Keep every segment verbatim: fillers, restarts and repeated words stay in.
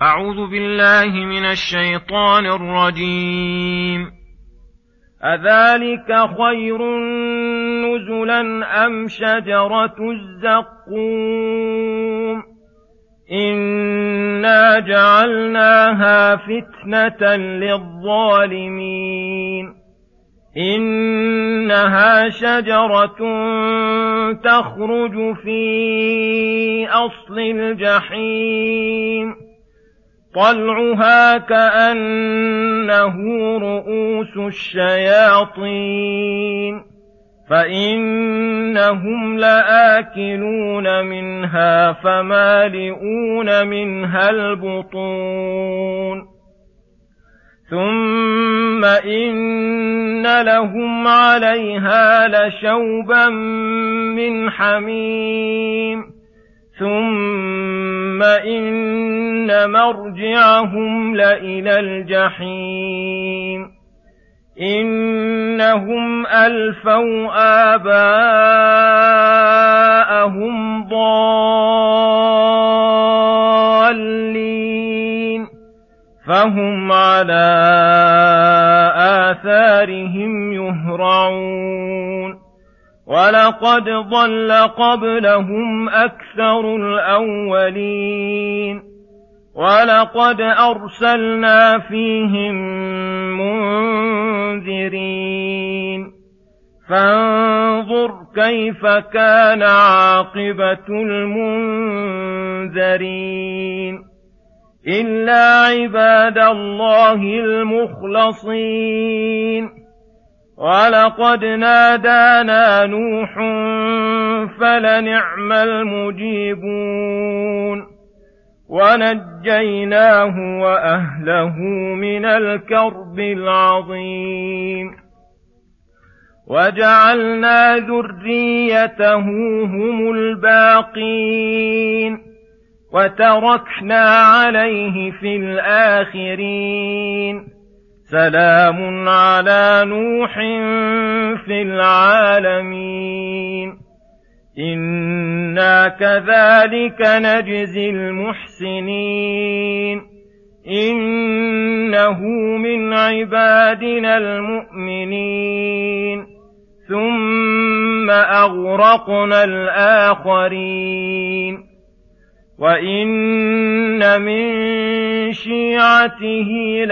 أعوذ بالله من الشيطان الرجيم. أذلك خير نزلا أم شجرة الزقوم إنا جعلناها فتنة للظالمين إنها شجرة تخرج في أصل الجحيم طلعها كأنه رؤوس الشياطين فإنهم لآكلون منها فمالئون منها البطون ثم إن لهم عليها لشوبا من حميم ثم إن مرجعهم لإلى الجحيم إنهم ألفوا آباءهم ضالين فهم على آثارهم يهرعون ولقد ضل قبلهم أكثر الأولين ولقد أرسلنا فيهم منذرين فانظر كيف كان عاقبة المنذرين إلا عباد الله المخلصين ولقد نادانا نوح فلنعم المجيبون ونجيناه وأهله من الكرب العظيم وجعلنا ذريته هم الباقين وتركنا عليه في الآخرين سلام على نوح في العالمين إنا كذلك نجزي المحسنين إنه من عبادنا المؤمنين ثم أغرقنا الآخرين وإن من شيعته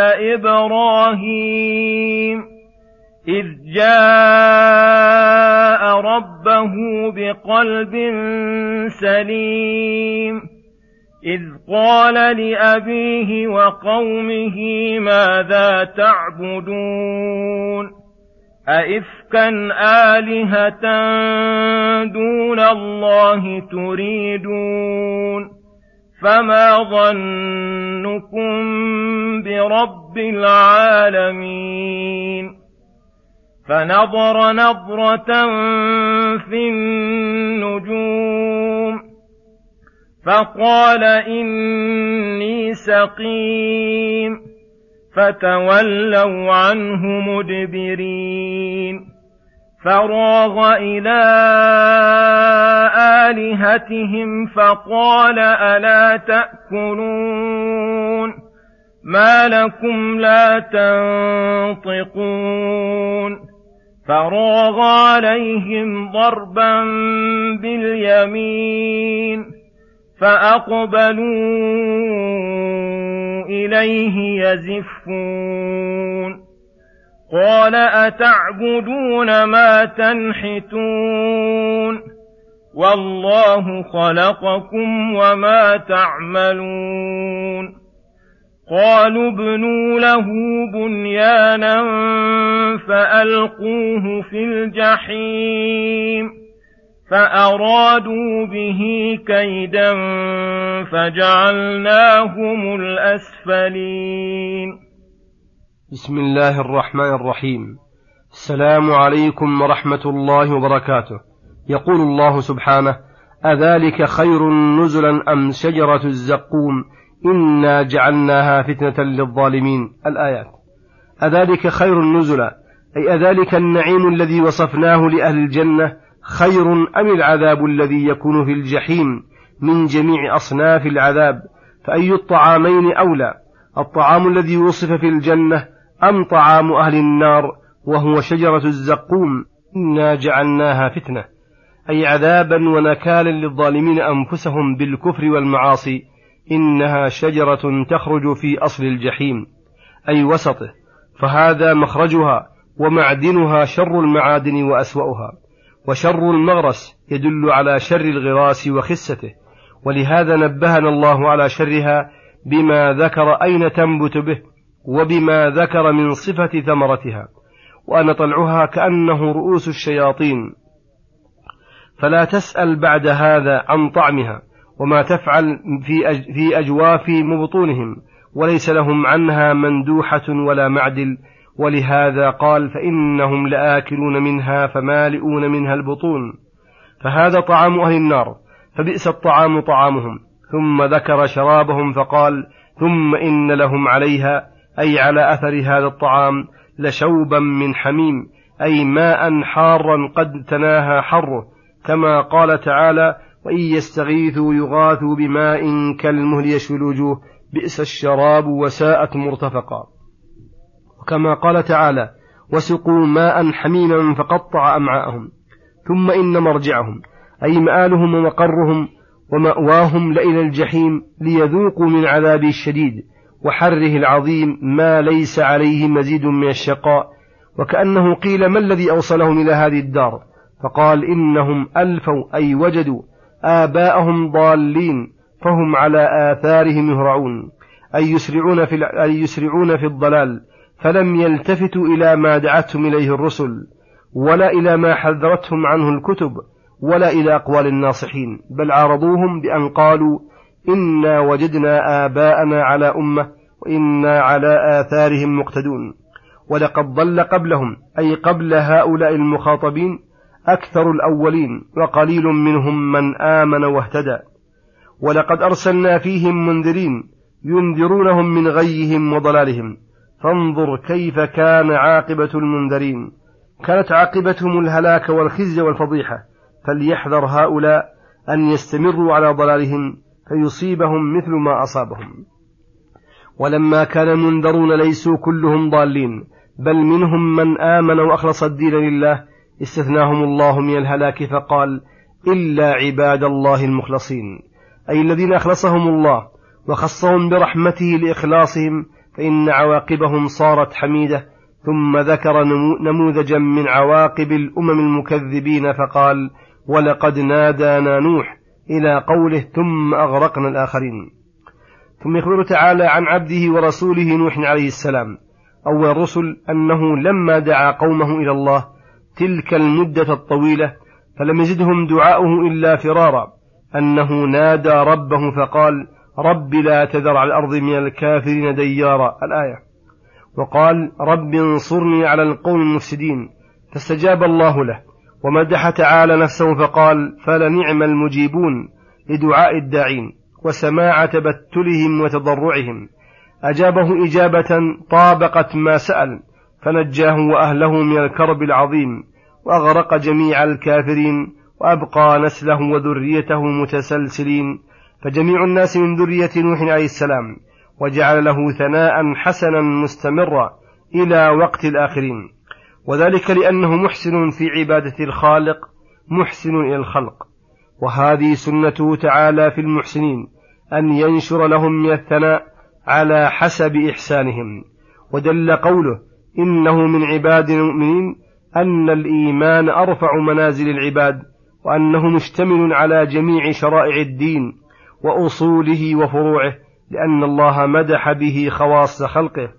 لإبراهيم إذ جاء ربه بقلب سليم إذ قال لأبيه وقومه ماذا تعبدون أئفكا آلهة دون الله تريدون فما ظنكم برب العالمين فنظر نظرة في النجوم فقال إني سقيم فتولوا عنه مدبرين فراغ إلى آلهتهم فقال ألا تأكلون ما لكم لا تنطقون فراغ عليهم ضربا باليمين فأقبلوا إليه يزفون قال أتعبدون ما تنحتون والله خلقكم وما تعملون قالوا ابنوا له بنيانا فألقوه في الجحيم فأرادوا به كيدا فجعلناهم الأسفلين. بسم الله الرحمن الرحيم. السلام عليكم ورحمة الله وبركاته. يقول الله سبحانه: أذلك خير نزلا أم شجرة الزقوم إنا جعلناها فتنة للظالمين. الآيات. أذلك خير نزلا أي أذلك النعيم الذي وصفناه لأهل الجنة خير أم العذاب الذي يكون في الجحيم من جميع أصناف العذاب، فأي الطعامين أولى، الطعام الذي وصف في الجنة أم طعام أهل النار وهو شجرة الزقوم؟ إنا جعلناها فتنة، أي عذابا ونكالا للظالمين أنفسهم بالكفر والمعاصي. إنها شجرة تخرج في أصل الجحيم أي وسطه، فهذا مخرجها، ومعدنها شر المعادن وأسوأها، وشر المغرس يدل على شر الغراس وخسته، ولهذا نبهنا الله على شرها بما ذكر أين تنبت به، وبما ذكر من صفة ثمرتها، وأن طلعها كأنه رؤوس الشياطين، فلا تسأل بعد هذا عن طعمها وما تفعل في أجواف مبطونهم، وليس لهم عنها مندوحة ولا معدل. ولهذا قال فإنهم لآكلون منها فمالئون منها البطون، فهذا طعام أهل النار، فبئس الطعام طعامهم. ثم ذكر شرابهم فقال ثم إن لهم عليها، أي على أثر هذا الطعام، لشوبا من حميم، أي ماء حارا قد تناهى حره، كما قال تعالى وإن يستغيثوا يغاثوا بماء كالمهل يشوي الوجوه بئس الشراب وساءت مرتفقا. وكما قال تعالى وسقوا ماء حميما فقطع أمعاءهم. ثم إن مرجعهم، أي مآلهم ومقرهم ومأواهم لإلى الجحيم، ليذوقوا من عذابه الشديد وحره العظيم ما ليس عليه مزيد من الشقاء. وكأنه قيل ما الذي أوصلهم إلى هذه الدار؟ فقال إنهم ألفوا، أي وجدوا آباءهم ضالين فهم على آثارهم يهرعون، أي يسرعون في, أي يسرعون في الضلال، فلم يلتفتوا إلى ما دعتهم إليه الرسل، ولا إلى ما حذرتهم عنه الكتب، ولا إلى أقوال الناصحين، بل عارضوهم بأن قالوا إنا وجدنا آباءنا على أمة وإنا على آثارهم مقتدون. ولقد ضل قبلهم، أي قبل هؤلاء المخاطبين، أكثر الأولين وقليل منهم من آمن واهتدى. ولقد أرسلنا فيهم منذرين ينذرونهم من غيهم وضلالهم، فانظر كيف كان عاقبة المنذرين، كانت عاقبتهم الهلاك والخزي والفضيحة. فليحذر هؤلاء أن يستمروا على ضلالهم فيصيبهم مثل ما أصابهم. ولما كان المنذرون ليسوا كلهم ضالين، بل منهم من آمن وأخلص الدين لله، استثناهم الله من الهلاك فقال إلا عباد الله المخلصين، أي الذين أخلصهم الله وخصهم برحمته لإخلاصهم، فإن عواقبهم صارت حميدة. ثم ذكر نموذجا من عواقب الأمم المكذبين فقال ولقد نادانا نوح إلى قوله ثم أغرقنا الآخرين. ثم يخبر تعالى عن عبده ورسوله نوح عليه السلام أول الرسل أنه لما دعا قومه إلى الله تلك المدة الطويلة فلم يزدهم دعاؤه إلا فرارا، أنه نادى ربه فقال رب لا تذر على الأرض من الكافرين ديارا الآية، وقال رب انصرني على القوم المفسدين، فاستجاب الله له. ومدح تعالى نفسه فقال فلنعم المجيبون لدعاء الداعين وسماع تبتلهم وتضرعهم، أجابه إجابة طابقت ما سأل، فنجاه وأهله من الكرب العظيم، وأغرق جميع الكافرين، وأبقى نسله وذريته متسلسلين، فجميع الناس من ذرية نوح عليه السلام، وجعل له ثناء حسنا مستمرا إلى وقت الآخرين، وذلك لأنه محسن في عبادة الخالق محسن إلى الخلق. وهذه سنته تعالى في المحسنين أن ينشر لهم من الثناء على حسب إحسانهم. ودل قوله إنه من عباد المؤمنين أن الإيمان أرفع منازل العباد، وأنه مشتمل على جميع شرائع الدين وأصوله وفروعه، لأن الله مدح به خواص خلقه.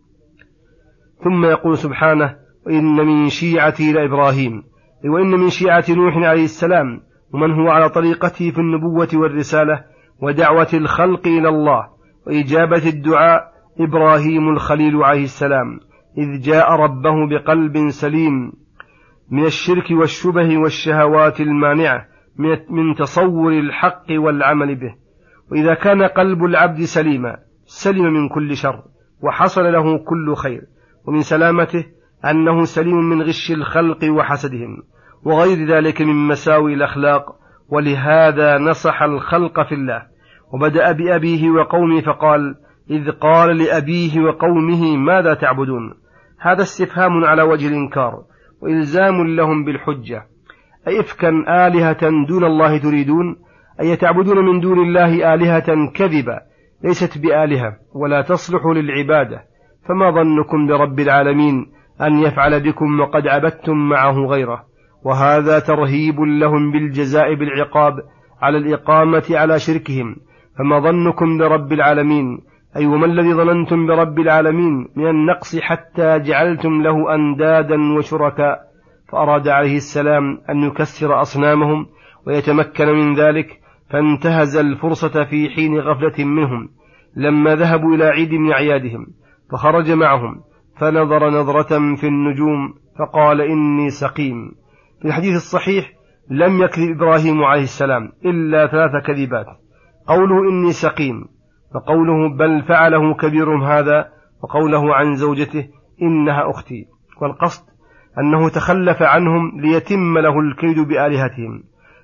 ثم يقول سبحانه وإن من شيعتي لإبراهيم، وإن من شيعة نوح عليه السلام ومن هو على طريقته في النبوة والرسالة ودعوة الخلق إلى الله وإجابة الدعاء إبراهيم الخليل عليه السلام، إذ جاء ربه بقلب سليم من الشرك والشبه والشهوات المانعة من تصور الحق والعمل به. وإذا كان قلب العبد سليما سلم من كل شر وحصل له كل خير، ومن سلامته أنه سليم من غش الخلق وحسدهم وغير ذلك من مساوي الأخلاق. ولهذا نصح الخلق في الله وبدأ بأبيه وقومه فقال: إذ قال لأبيه وقومه ماذا تعبدون؟ هذا استفهام على وجه الإنكار وإلزام لهم بالحجة. أي إفكا آلهة دون الله تريدون؟ أي تعبدون من دون الله آلهة كذبة ليست بآلهة ولا تصلح للعبادة، فما ظنكم برب العالمين أن يفعل بكم وقد عبدتم معه غيره؟ وهذا ترهيب لهم بالجزاء بالعقاب على الإقامة على شركهم. فما ظنكم برب العالمين؟ أي وما الذي ظننتم برب العالمين من النقص حتى جعلتم له أندادا وشركاء؟ فأراد عليه السلام أن يكسر أصنامهم ويتمكن من ذلك، فانتهز الفرصة في حين غفلة منهم لما ذهبوا إلى عيد من أعيادهم، فخرج معهم فنظر نظرة في النجوم فقال: إني سقيم. في الحديث الصحيح لم يكذب إبراهيم عليه السلام إلا ثلاث كذبات: قوله إني سقيم، وقوله بل فعله كبيرهم هذا، وقوله عن زوجته إنها أختي. والقصد أنه تخلف عنهم ليتم له الكيد بآلهتهم،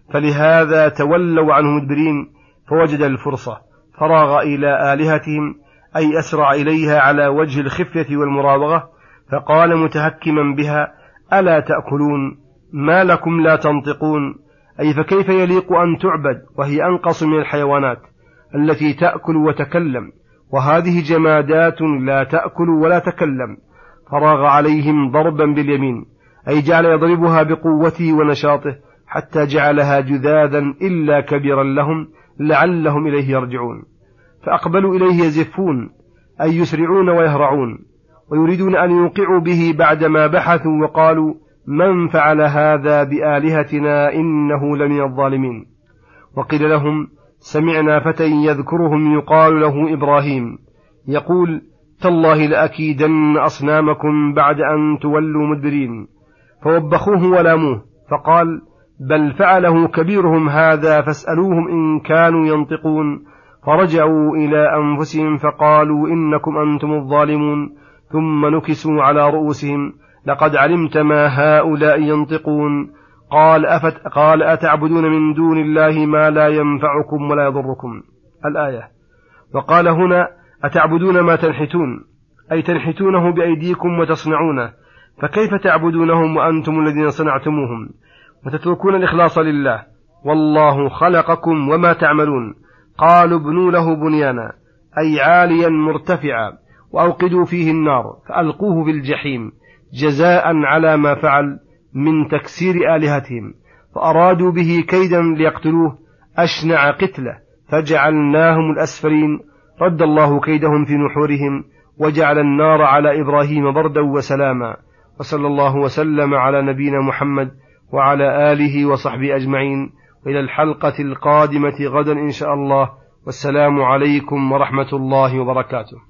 فلهذا تولوا عنه مدبرين، فوجد الفرصة فراغ إلى آلهتهم، أي أسرع إليها على وجه الخفية والمراوغة، فقال متهكما بها: ألا تأكلون؟ ما لكم لا تنطقون؟ أي فكيف يليق أن تعبد وهي أنقص من الحيوانات التي تأكل وتكلم، وهذه جمادات لا تأكل ولا تكلم. فراغ عليهم ضربا باليمين، أي جعل يضربها بقوته ونشاطه حتى جعلها جذاذا إلا كبيرا لهم لعلهم إليه يرجعون. فأقبلوا إليه يزفون، أي يسرعون ويهرعون، ويريدون أن يوقعوا به بعدما بحثوا وقالوا: من فعل هذا بآلهتنا إنه لمن الظالمين. وقيل لهم: سمعنا فتى يذكرهم يقال له إبراهيم يقول: تالله لأكيدن أصنامكم بعد أن تولوا مدبرين. فوبخوه ولاموه، فقال: بل فعله كبيرهم هذا فاسألوهم إن كانوا ينطقون. فرجعوا إلى أنفسهم فقالوا: إنكم أنتم الظالمون. ثم نكسوا على رؤوسهم: لقد علمت ما هؤلاء ينطقون. قال, أفت قال أتعبدون من دون الله ما لا ينفعكم ولا يضركم. الآية. وقال هنا: أتعبدون ما تنحتون، أي تنحتونه بأيديكم وتصنعونه، فكيف تعبدونهم وأنتم الذين صنعتموهم وتتركون الإخلاص لله؟ والله خلقكم وما تعملون. قالوا: ابنوا له بنيانا، أي عاليا مرتفعا، وأوقدوا فيه النار فألقوه في الجحيم جزاء على ما فعل من تكسير آلهتهم. فأرادوا به كيدا ليقتلوه أشنع قتله فجعلناهم الأسفلين. رد الله كيدهم في نحورهم وجعل النار على إبراهيم بردا وسلاما. وصلى الله وسلم على نبينا محمد وعلى آله وصحبه أجمعين، وإلى الحلقة القادمة غدا إن شاء الله، والسلام عليكم ورحمة الله وبركاته.